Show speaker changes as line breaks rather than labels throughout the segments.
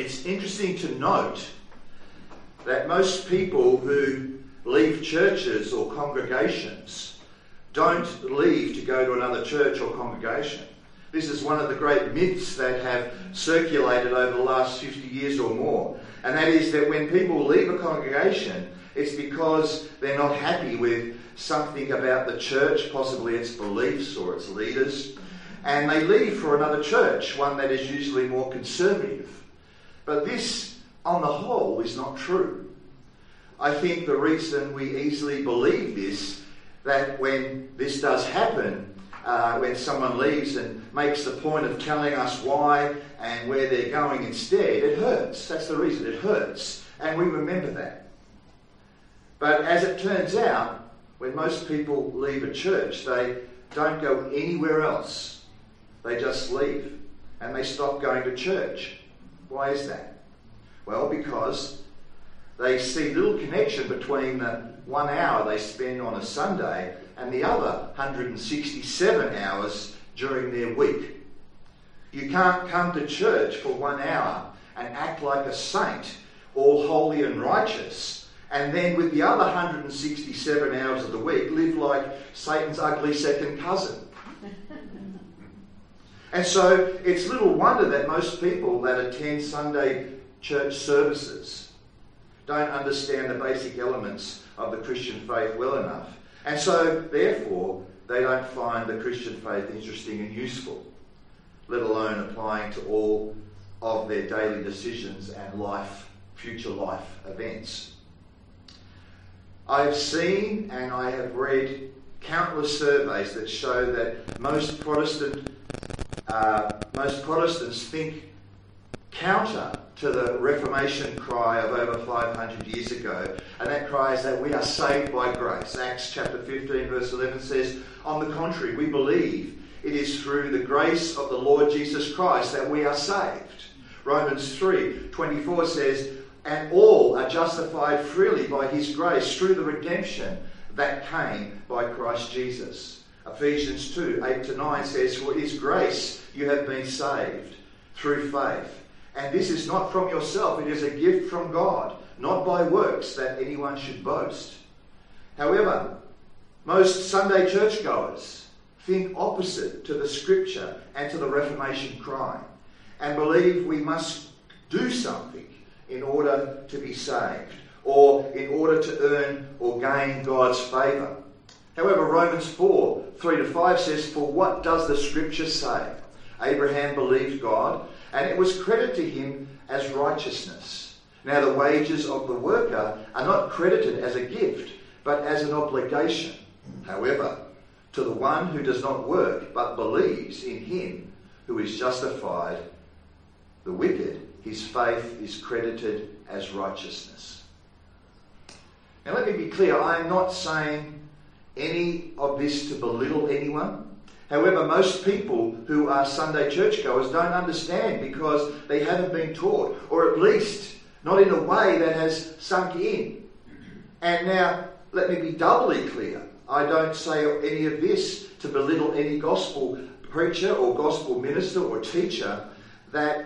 it's interesting to note that most people who leave churches or congregations don't leave to go to another church or congregation. This is one of the great myths that have circulated over the last 50 years or more. And that is that when people leave a congregation, it's because they're not happy with something about the church, possibly its beliefs or its leaders, and they leave for another church, one that is usually more conservative. But this, on the whole, is not true. I think the reason we easily believe this, that when this does happen, when someone leaves and makes the point of telling us why and where they're going instead, it hurts. That's the reason. It hurts. And we remember that. But as it turns out, when most people leave a church, they don't go anywhere else. They just leave and they stop going to church. Why is that? Well, because they see little connection between the 1 hour they spend on a Sunday and the other 167 hours during their week. You can't come to church for 1 hour and act like a saint, all holy and righteous, and then with the other 167 hours of the week live like Satan's ugly second cousin. And so it's little wonder that most people that attend Sunday church services don't understand the basic elements of the Christian faith well enough. And so, therefore, they don't find the Christian faith interesting and useful, let alone applying to all of their daily decisions and future life events. I have seen and I have read countless surveys that show that most Protestants think counter to the Reformation cry of over 500 years ago, and that cry is that we are saved by grace. Acts chapter 15 verse 11 says, on the contrary, we believe it is through the grace of the Lord Jesus Christ that we are saved. Romans 3:24 says, and all are justified freely by his grace through the redemption that came by Christ Jesus. Ephesians 2:8-9 says, for his grace you have been saved through faith. And this is not from yourself, it is a gift from God, not by works that anyone should boast. However, most Sunday churchgoers think opposite to the scripture and to the Reformation cry, and believe we must do something in order to be saved, or in order to earn or gain God's favour. However, Romans 4:3-5 says, for what does the scripture say? Abraham believed God, and it was credited to him as righteousness. Now the wages of the worker are not credited as a gift, but as an obligation. However, to the one who does not work, but believes in him who is justified, the wicked, his faith is credited as righteousness. Now let me be clear, I am not saying any of this to belittle anyone. However, most people who are Sunday churchgoers don't understand because they haven't been taught, or at least not in a way that has sunk in. And now, let me be doubly clear. I don't say any of this to belittle any gospel preacher or gospel minister or teacher. The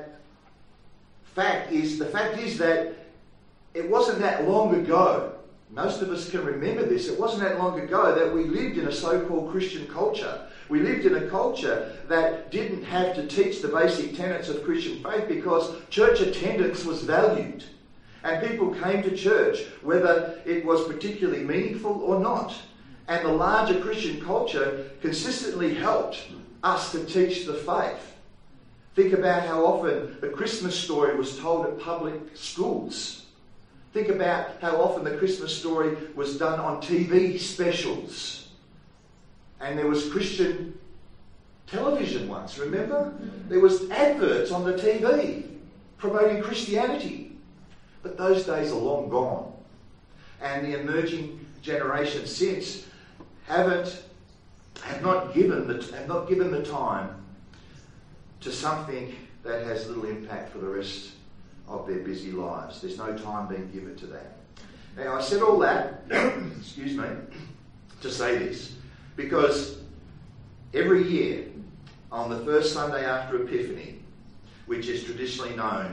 fact is that it wasn't that long ago. Most of us can remember this. It wasn't that long ago that we lived in a so-called Christian culture. We lived in a culture that didn't have to teach the basic tenets of Christian faith because church attendance was valued. And people came to church whether it was particularly meaningful or not. And the larger Christian culture consistently helped us to teach the faith. Think about how often the Christmas story was told at public schools. Think about how often the Christmas story was done on TV specials. And there was Christian television once, remember? There was adverts on the TV promoting Christianity. But those days are long gone. And the emerging generation since have not given the time to something that has little impact for the rest of their busy lives. There's no time being given to that. Now, I said all that, excuse me, to say this, because every year, on the first Sunday after Epiphany, which is traditionally known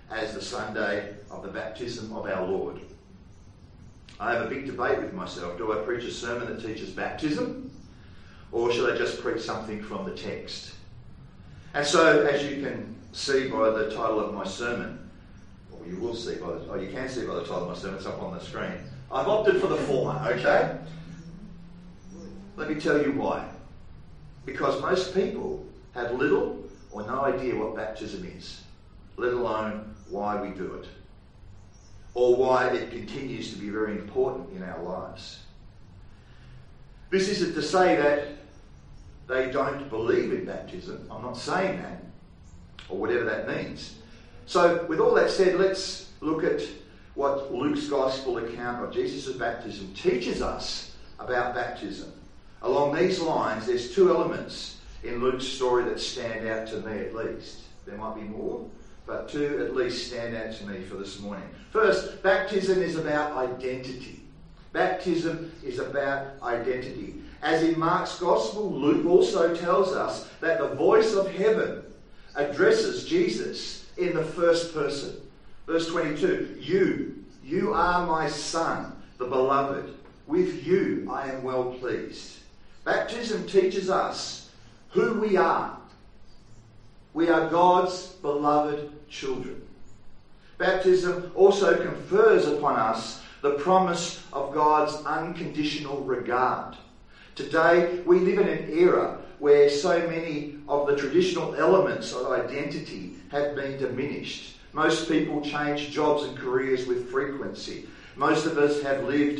as the Sunday of the baptism of our Lord. I have a big debate with myself. Do I preach a sermon that teaches baptism? Or should I just preach something from the text? And so, as you can see by the title of my sermon, or you will see by the, you can see by the title of my sermon, it's up on the screen. I've opted for the former, okay? Let me tell you why. Because most people have little or no idea what baptism is, let alone why we do it, or why it continues to be very important in our lives. This isn't to say that they don't believe in baptism. I'm not saying that, or whatever that means. So, with all that said, let's look at what Luke's Gospel account of Jesus' baptism teaches us about baptism. Along these lines, there's two elements in Luke's story that stand out to me at least. There might be more, but two at least stand out to me for this morning. First, baptism is about identity. Baptism is about identity. As in Mark's Gospel, Luke also tells us that the voice of heaven addresses Jesus in the first person. Verse 22, you are my Son, the beloved. With you I am well pleased. Baptism teaches us who we are. We are God's beloved children. Baptism also confers upon us the promise of God's unconditional regard. Today, we live in an era where so many of the traditional elements of identity have been diminished. Most people change jobs and careers with frequency. Most of us have lived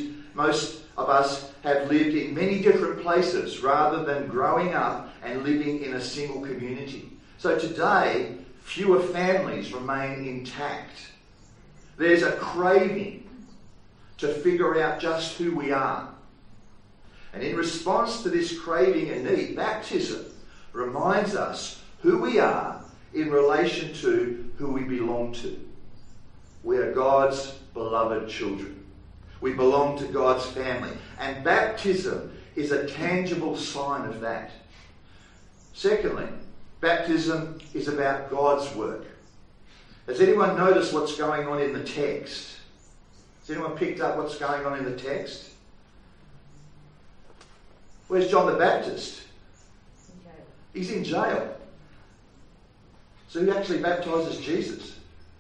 in many different places rather than growing up and living in a single community. So today, fewer families remain intact. There's a craving to figure out just who we are. And in response to this craving and need, baptism reminds us who we are in relation to who we belong to. We are God's beloved children. We belong to God's family. And baptism is a tangible sign of that. Secondly, baptism is about God's work. Has anyone noticed what's going on in the text? Has anyone picked up what's going on in the text? Where's John the Baptist?
In jail.
He's in jail. So who actually baptises Jesus?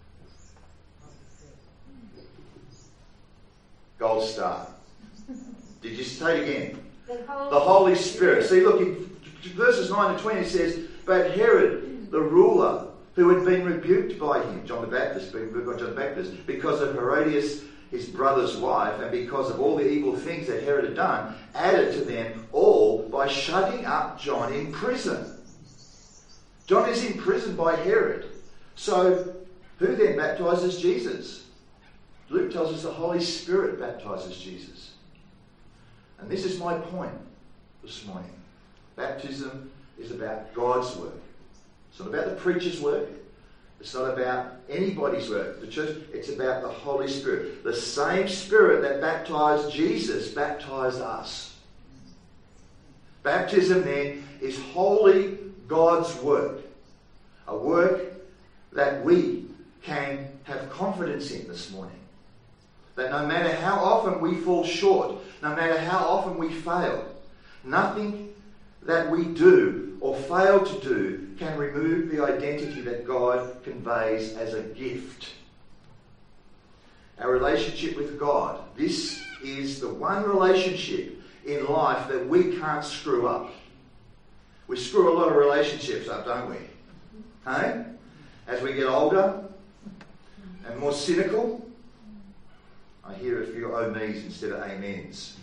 Gold star. Did you say it again? The Holy Spirit. See, look, in verses 9 to 20 it says, but Herod, the ruler, who had been rebuked by him, John the Baptist, being rebuked by John the Baptist, because of Herodias, his brother's wife, and because of all the evil things that Herod had done, added to them all by shutting up John in prison. John is imprisoned by Herod. So, who then baptises Jesus? Luke tells us the Holy Spirit baptises Jesus. And this is my point this morning. Baptism is about God's work. It's not about the preacher's work. It's not about anybody's work. The church, it's about the Holy Spirit. The same Spirit that baptized Jesus baptized us. Baptism then is wholly God's work. A work that we can have confidence in this morning. That no matter how often we fall short, no matter how often we fail, nothing that we do or fail to do can remove the identity that God conveys as a gift. Our relationship with God. This is the one relationship in life that we can't screw up. We screw a lot of relationships up, don't we? Hey? As we get older and more cynical, I hear a few oh me's instead of amens.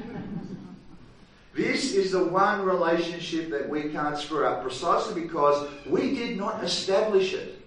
This is the one relationship that we can't screw up precisely because we did not establish it.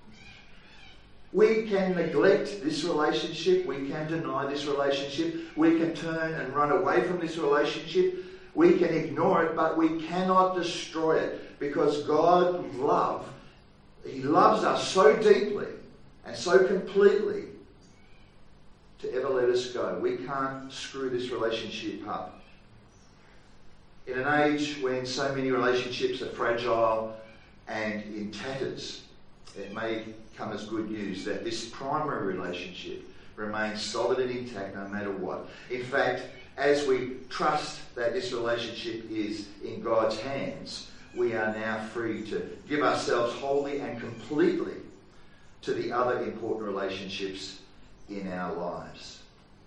We can neglect this relationship. We can deny this relationship. We can turn and run away from this relationship. We can ignore it, but we cannot destroy it because God He loves us so deeply and so completely to ever let us go. We can't screw this relationship up. In an age when so many relationships are fragile and in tatters, it may come as good news that this primary relationship remains solid and intact no matter what. In fact, as we trust that this relationship is in God's hands, we are now free to give ourselves wholly and completely to the other important relationships in our lives.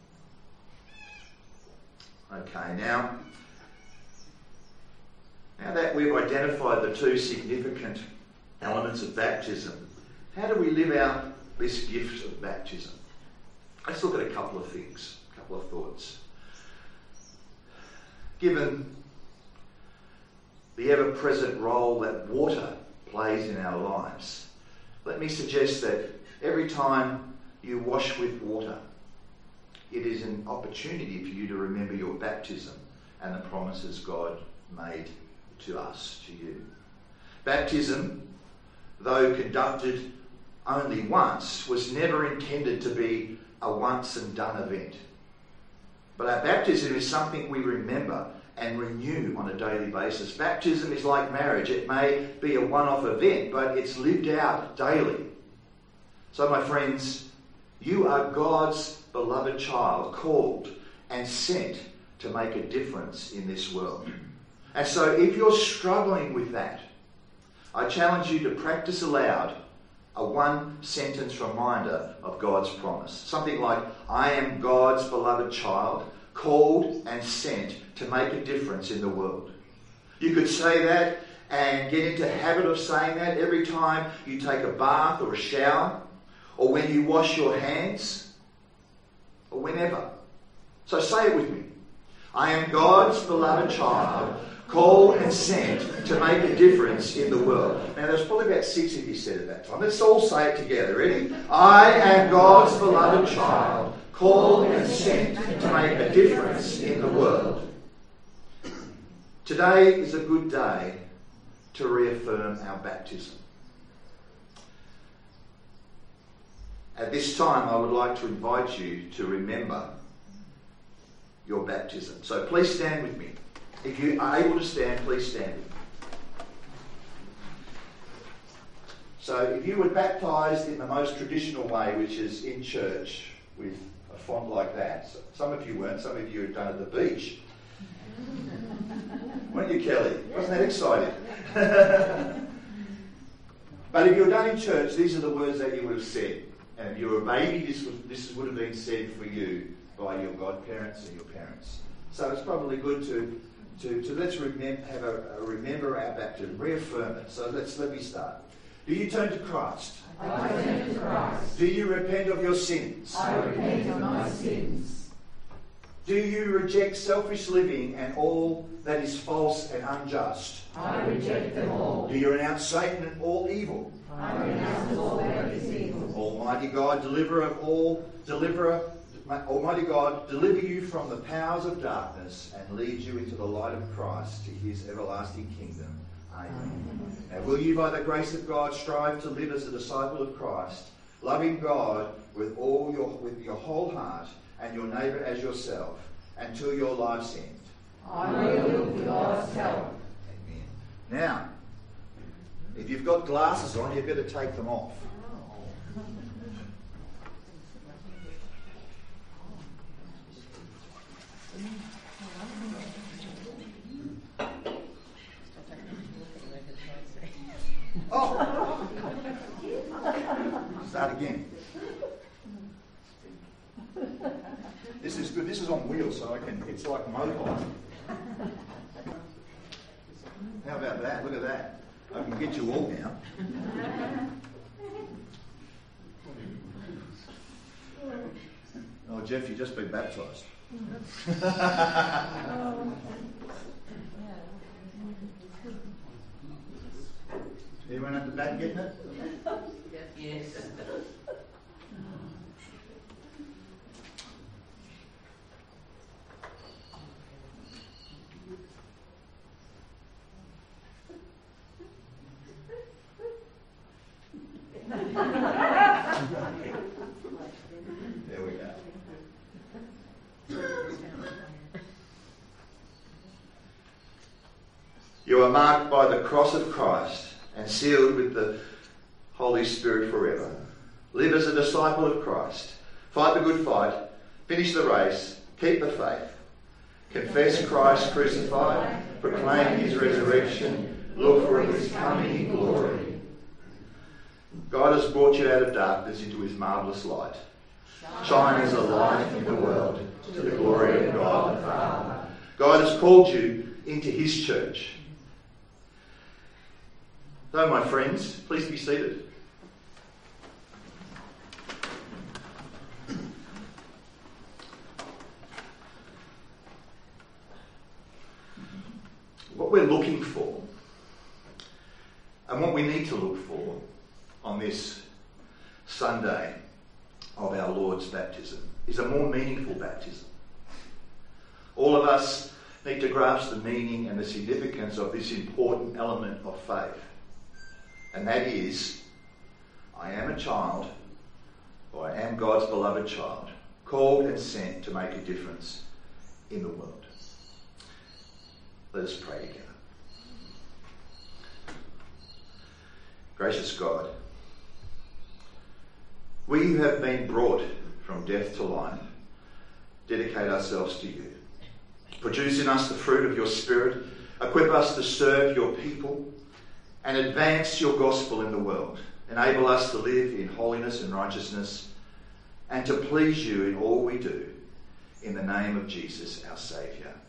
Okay, now that we've identified the two significant elements of baptism, how do we live out this gift of baptism? Let's look at a couple of things, a couple of thoughts. Given the ever-present role that water plays in our lives, let me suggest that every time you wash with water, it is an opportunity for you to remember your baptism and the promises God made to us, to you. Baptism, though conducted only once, was never intended to be a once and done event. But our baptism is something we remember and renew on a daily basis. Baptism is like marriage. It may be a one-off event, but it's lived out daily. So, my friends, you are God's beloved child, called and sent to make a difference in this world. And so if you're struggling with that, I challenge you to practice aloud a one-sentence reminder of God's promise. Something like, I am God's beloved child, called and sent to make a difference in the world. You could say that and get into the habit of saying that every time you take a bath or a shower, or when you wash your hands, or whenever. So say it with me. I am God's beloved child, called and sent to make a difference in the world. Now, there's probably about 6 of you said at that time. Let's all say it together. Ready? I am God's beloved child, called and sent to make a difference in the world. Today is a good day to reaffirm our baptism. At this time, I would like to invite you to remember your baptism. So please stand with me. If you are able to stand, please stand with me. So if you were baptised in the most traditional way, which is in church with a font like that, so some of you weren't, some of you had done it at the beach. Weren't you, Kelly? Wasn't that exciting? But if you were done in church, these are the words that you would have said. And if you were a baby, this would have been said for you by your godparents and your parents. So it's probably good to let's remember our baptism, reaffirm it. So let me start. Do you turn to Christ?
I turn to Christ.
Do you repent of your sins?
I repent of my sins.
Do you reject selfish living and all that is false and unjust?
I reject them all.
Do you renounce Satan and all evil?
I renounce all that is evil.
Almighty God, Almighty God, deliver you from the powers of darkness and lead you into the light of Christ to his everlasting kingdom. Amen. Now will you, by the grace of God, strive to live as a disciple of Christ, loving God with your whole heart and your neighbour as yourself, until your life's end?
I will with God's help.
Amen. Now, if you've got glasses on, you've got to take them off. Oh! Start again. This is good. This is on wheels, so it's like mobile. How about that? Look at that. I can get you all now. Oh, Jeff, you've just been baptised. Anyone at the back getting it?
Yes.
There we go. You are marked by the cross of Christ and sealed with the Holy Spirit forever. Live as a disciple of Christ. Fight the good fight. Finish the race. Keep the faith. Confess Christ crucified. Proclaim his resurrection. Look for his coming in glory. God has brought you out of darkness into his marvellous light. Shine as a light in the world to the glory of God the Father. God has called you into his church. So, my friends, please be seated. What we're looking for and what we need to look for on this Sunday of our Lord's baptism is a more meaningful baptism. All of us need to grasp the meaning and the significance of this important element of faith. And that is, I am a child, or I am God's beloved child, called and sent to make a difference in the world. Let us pray together. Gracious God, we who have been brought from death to life dedicate ourselves to you. Produce in us the fruit of your Spirit. Equip us to serve your people and advance your gospel in the world. Enable us to live in holiness and righteousness and to please you in all we do. In the name of Jesus, our Saviour.